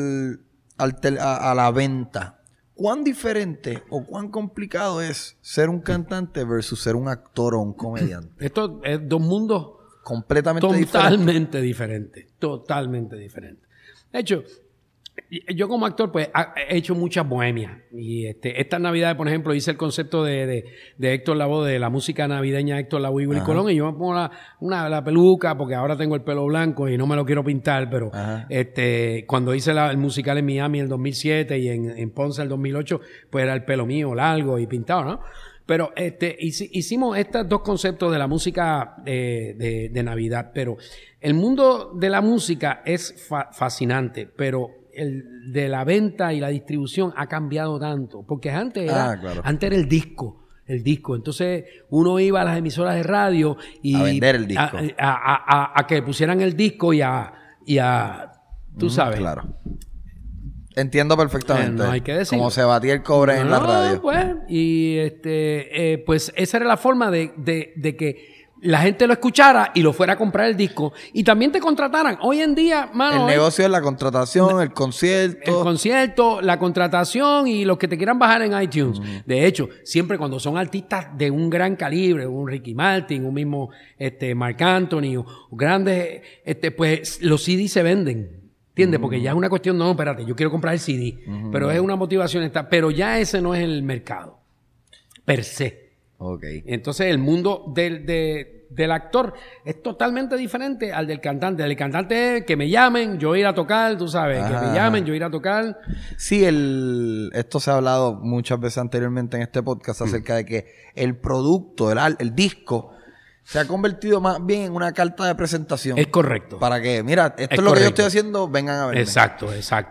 la venta, cuán diferente o cuán complicado es ser un cantante versus ser un actor o un comediante? Esto es 2 mundos totalmente diferentes. Totalmente diferentes. De hecho, yo como actor pues he hecho muchas bohemias y estas navidades, por ejemplo, hice el concepto de Héctor Lavoe, de la música navideña Héctor Lavoe y Willy Colón, y yo me pongo la peluca porque ahora tengo el pelo blanco y no me lo quiero pintar, pero cuando hice el musical en Miami en el 2007 y en Ponce en el 2008, pues era el pelo mío largo y pintado, ¿no? Pero hicimos estos 2 conceptos de la música de Navidad, pero el mundo de la música es fascinante, pero el de la venta y la distribución ha cambiado tanto, porque antes era el disco. Entonces uno iba a las emisoras de radio y a vender el disco, a que pusieran el disco y a tú sabes. Claro. Entiendo perfectamente. No hay que decir. Como se batía el cobre en la radio. Pues, y pues esa era la forma de que la gente lo escuchara y lo fuera a comprar el disco y también te contrataran. Hoy en día, mano, el negocio es la contratación, el concierto, la contratación y los que te quieran bajar en iTunes. De hecho, siempre cuando son artistas de un gran calibre, un Ricky Martin, un mismo Marc Anthony o grandes, pues los CDs se venden. ¿Entiendes? Porque ya es una cuestión, no, espérate, yo quiero comprar el CD. Pero es una motivación, pero ya ese no es el mercado, per se. Okay. Entonces el mundo del actor es totalmente diferente al del cantante. El cantante es que me llamen, yo ir a tocar, tú sabes, que me llamen, yo ir a tocar. Sí, esto se ha hablado muchas veces anteriormente en este podcast acerca de que el producto, el disco, se ha convertido más bien en una carta de presentación. Es correcto. Para que, mira, esto es lo que yo estoy haciendo, vengan a verme. Exacto.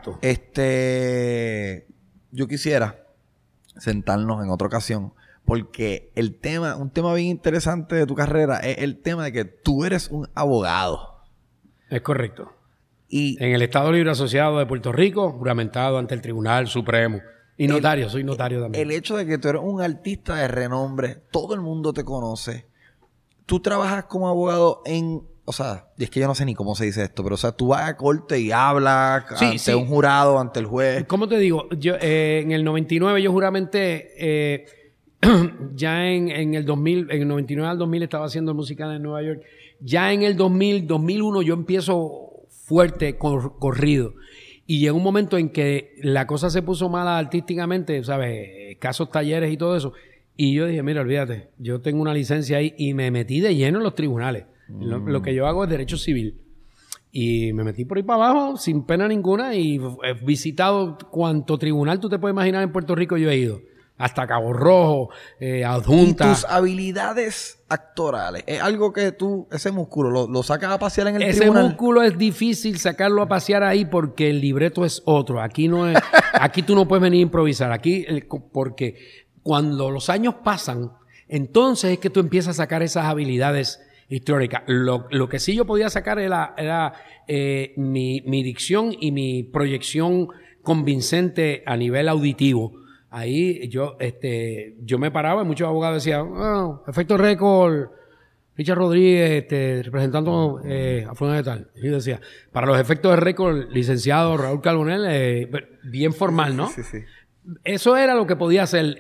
Yo quisiera sentarnos en otra ocasión, porque un tema bien interesante de tu carrera es el tema de que tú eres un abogado. Es correcto. Y en el Estado Libre Asociado de Puerto Rico, juramentado ante el Tribunal Supremo. Y notario, soy notario también. El hecho de que tú eres un artista de renombre, todo el mundo te conoce. Tú trabajas como abogado en o sea, y es que yo no sé ni cómo se dice esto, pero o sea, tú vas a corte y hablas Sí, ante sí. un jurado, ante el juez. ¿Cómo te digo? Yo en el 99 yo juramenté, ya en el 2000, en el 99 al 2000 estaba haciendo el musical en Nueva York. Ya en el 2000, 2001 yo empiezo fuerte, corrido. Y llegó un momento en que la cosa se puso mala artísticamente, ¿sabes? Escasos talleres y todo eso. Y yo dije, mira, olvídate, yo tengo una licencia ahí y me metí de lleno en los tribunales. Lo que yo hago es derecho civil. Y me metí por ahí para abajo sin pena ninguna y he visitado cuanto tribunal tú te puedes imaginar en Puerto Rico yo he ido. Hasta Cabo Rojo, Y adjunta. tus habilidades actorales, es algo que tú, ese músculo, lo sacas a pasear en el Ese tribunal. músculo es difícil sacarlo a pasear ahí porque el libreto es otro. Aquí no es, aquí tú no puedes venir a improvisar. Aquí, porque cuando los años pasan, entonces es que tú empiezas a sacar esas habilidades históricas. Lo que sí yo podía sacar era mi dicción y mi proyección convincente a nivel auditivo. Ahí yo me paraba y muchos abogados decían, efecto récord, Richard Rodríguez, representando a fulano de tal. Y yo decía, para los efectos de récord, licenciado Raúl Carbonell, bien formal, ¿no? Sí. Eso era lo que podía hacer.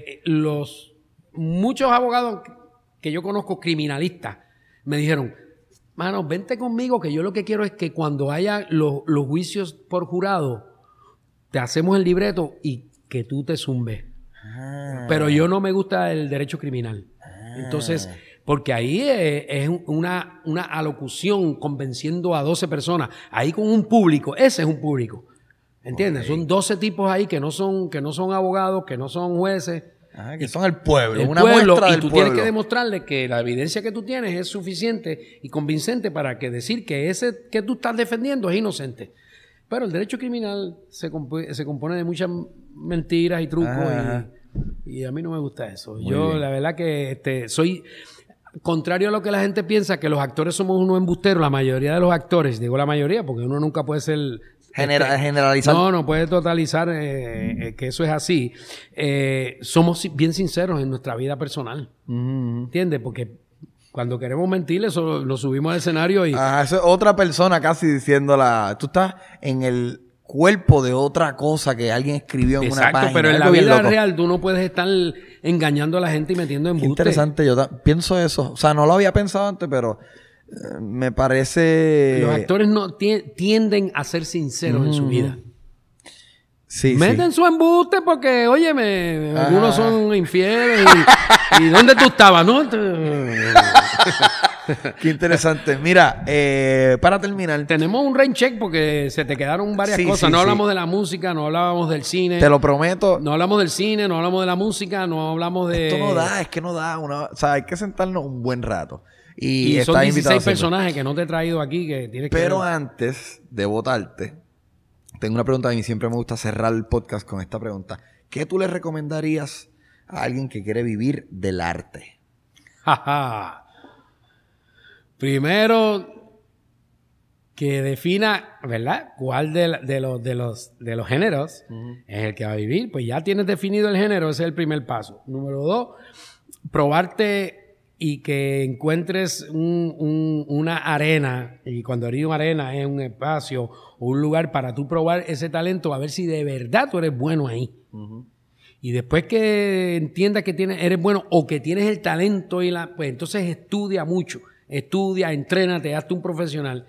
Muchos abogados que yo conozco, criminalistas, me dijeron, mano, vente conmigo, que yo lo que quiero es que cuando haya los juicios por jurado, te hacemos el libreto y que tú te zumbes. Pero yo no me gusta el derecho criminal. Entonces, porque ahí es una alocución convenciendo a 12 personas. Ahí con un público, ese es un público. ¿Entiendes? Son 12 tipos ahí que no son abogados, que no son jueces. Que son el pueblo, El una pueblo, muestra y del tú pueblo. tienes que demostrarle que la evidencia que tú tienes es suficiente y convincente para que decir que ese que tú estás defendiendo es inocente. Pero el derecho criminal se compone de muchas mentiras y trucos y a mí no me gusta eso. Yo la verdad que soy contrario a lo que la gente piensa, que los actores somos unos embusteros. La mayoría de los actores, digo la mayoría porque uno nunca puede ser... generalizar. No puede totalizar que eso es así. Somos bien sinceros en nuestra vida personal. ¿Entiendes? Porque cuando queremos mentir, eso lo subimos al escenario y... Eso es otra persona casi diciéndola. Tú estás en el cuerpo de otra cosa que alguien escribió en una página. Pero en la Algo bien vida loco. real tú no puedes estar engañando a la gente y metiendo Qué embustes. interesante, yo pienso eso. O sea, no lo había pensado antes, pero me parece... Los actores no tienden a ser sinceros en su vida. Sí, Meten su embuste porque, óyeme, algunos son infieles y ¿dónde tú estabas? ¿No? Qué interesante. Mira, para terminar, Tenemos un rain check porque se te quedaron varias cosas. No hablamos de la música, no hablábamos del cine. te lo prometo. No hablamos del cine, no hablamos de la música, no hablamos de... Esto no da, es que no da. O sea, hay que sentarnos un buen rato. Y estás son invitado 16 a hacerlo. personajes que no te he traído aquí que tienes que... Pero antes de votarte, tengo una pregunta. A mí siempre me gusta cerrar el podcast con esta pregunta. ¿Qué tú le recomendarías a alguien que quiere vivir del arte? Primero, que defina, ¿verdad? ¿Cuál de los géneros es el que va a vivir? Pues ya tienes definido el género, ese es el primer paso. Número 2, probarte y que encuentres una arena, y cuando digo una arena es un espacio o un lugar para tú probar ese talento, a ver si de verdad tú eres bueno ahí. Y después que entiendas que eres bueno o que tienes el talento, pues entonces estudia mucho. Estudia, entrénate, hazte un profesional.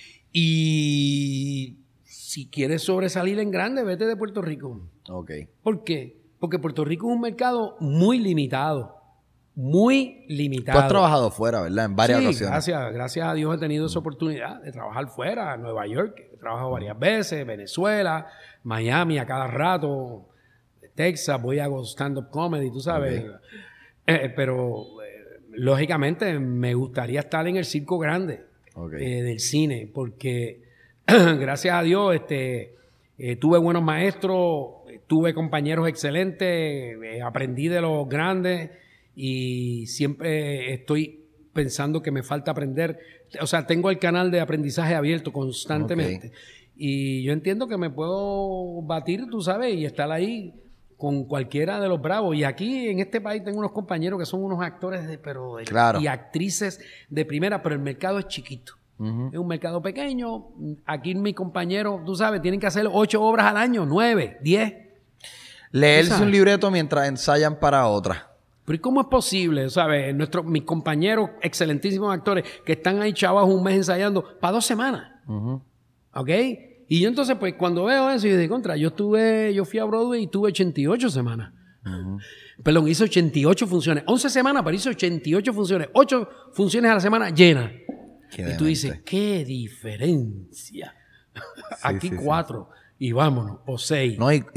Y si quieres sobresalir en grande, vete de Puerto Rico. Ok. ¿Por qué? Porque Puerto Rico es un mercado muy limitado. Muy limitado. Tú has trabajado fuera, ¿verdad? En varias ocasiones. Gracias a Dios he tenido esa oportunidad de trabajar fuera, en Nueva York. He trabajado varias veces, Venezuela, Miami a cada rato, Texas, voy a hago stand-up comedy, tú sabes. Pero lógicamente me gustaría estar en el circo grande del cine, porque gracias a Dios tuve buenos maestros, tuve compañeros excelentes, aprendí de los grandes y siempre estoy pensando que me falta aprender. O sea, tengo el canal de aprendizaje abierto constantemente. Y yo entiendo que me puedo batir, tú sabes, y estar ahí con cualquiera de los bravos. Y aquí en este país tengo unos compañeros que son unos actores Claro. y actrices de primera, pero el mercado es chiquito. Es un mercado pequeño. Aquí mis compañeros, tú sabes, tienen que hacer 8 obras al año, 9, 10. Leerse un libreto mientras ensayan para otra. Pero ¿y cómo es posible? ¿Sabes? Mis compañeros, excelentísimos actores, que están ahí chavos un mes ensayando para 2 semanas. ¿Ok? Y yo entonces, pues, cuando veo eso, yo digo, yo fui a Broadway y tuve 88 semanas. Perdón, hice 88 funciones. 11 semanas, pero hice 88 funciones. 8 funciones a la semana llenas. Y tú dices, ¿qué diferencia? Aquí 4 y vámonos, o 6. No, y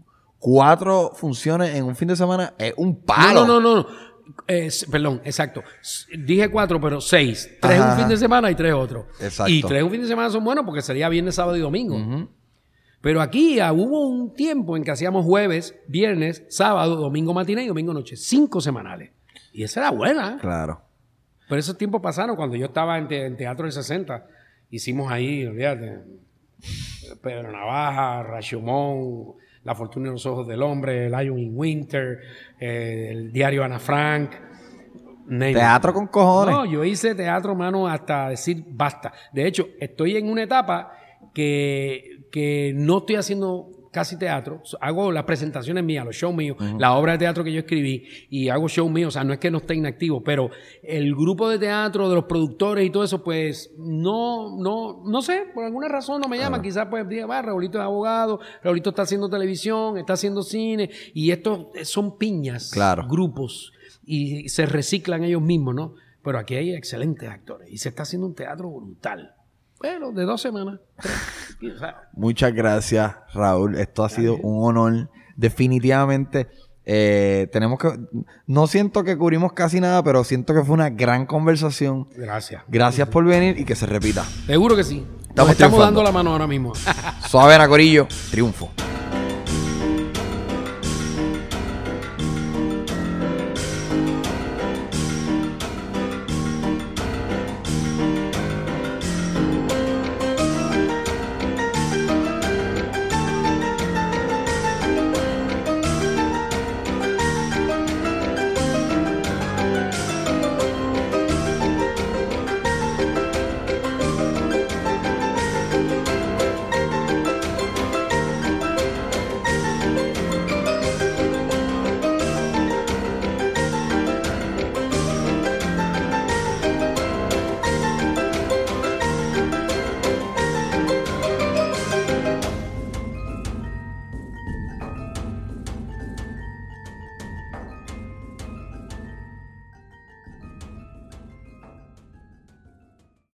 4 funciones en un fin de semana es un palo. No. Perdón, exacto. Dije 4, pero 6. 3 un fin de semana y 3 otros. Exacto. Y 3 un fin de semana son buenos porque sería viernes, sábado y domingo. Pero aquí hubo un tiempo en que hacíamos jueves, viernes, sábado, domingo matiné y domingo noche. 5 semanales. Y esa era buena. Claro. Pero esos tiempos pasaron cuando yo estaba en Teatro del 60. Hicimos ahí, olvídate, Pedro Navaja, Rashomon, La fortuna en los ojos del hombre, Lion in Winter, el diario Ana Frank. Teatro con cojones. No, yo hice teatro, mano, hasta decir basta. De hecho, estoy en una etapa que no estoy haciendo casi teatro. Hago las presentaciones mías, los shows míos, la obra de teatro que yo escribí y hago shows míos. O sea, no es que no esté inactivo, pero el grupo de teatro, de los productores y todo eso, pues no sé, por alguna razón no me llaman. Quizás pues diga, Raulito es abogado, Raulito está haciendo televisión, está haciendo cine y estos son piñas, grupos y se reciclan ellos mismos, ¿no? Pero aquí hay excelentes actores y se está haciendo un teatro brutal. Bueno, de 2 semanas. 3, Muchas gracias, Raúl. Esto ha sido un honor. Definitivamente, tenemos que... No siento que cubrimos casi nada, pero siento que fue una gran conversación. Gracias. Gracias por venir y que se repita. Seguro que sí. Estamos Nos estamos dando la mano ahora mismo. Suave, Corillo. Triunfo.